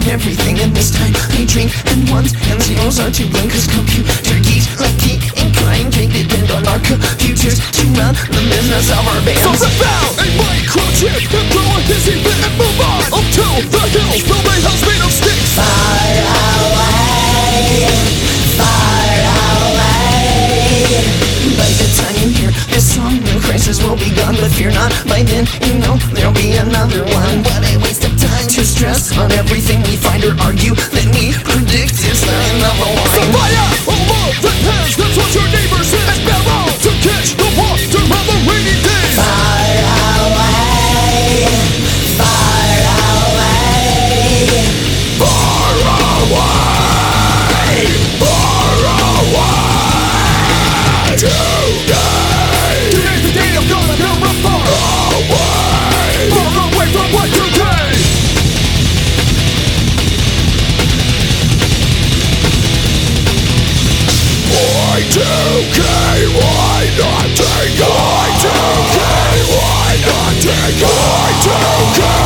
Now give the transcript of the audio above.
everything, and this time I drink, and ones and zeros are to blame, cause computer geeks like Key and Crying Jake depend on our computers to run the business of our bands. So rebel a microchip and throw a hissy fit and move on until the hills build a house made of sticks. Far away, far away. By the time you hear this song, the crisis will be gone. But fear not, by then you know there'll be another one. What a waste of time to stress on everything we find or argue that we predict is the end of a line. So fire all over the pens, that's what your neighbor says. And barrel to catch the water on the rainy days. Far away, far away, Far away, far away. Today, today's the day I'm gonna come from far away, far away from what you gave. Y2K, why not take Y2K, why not take Y2K?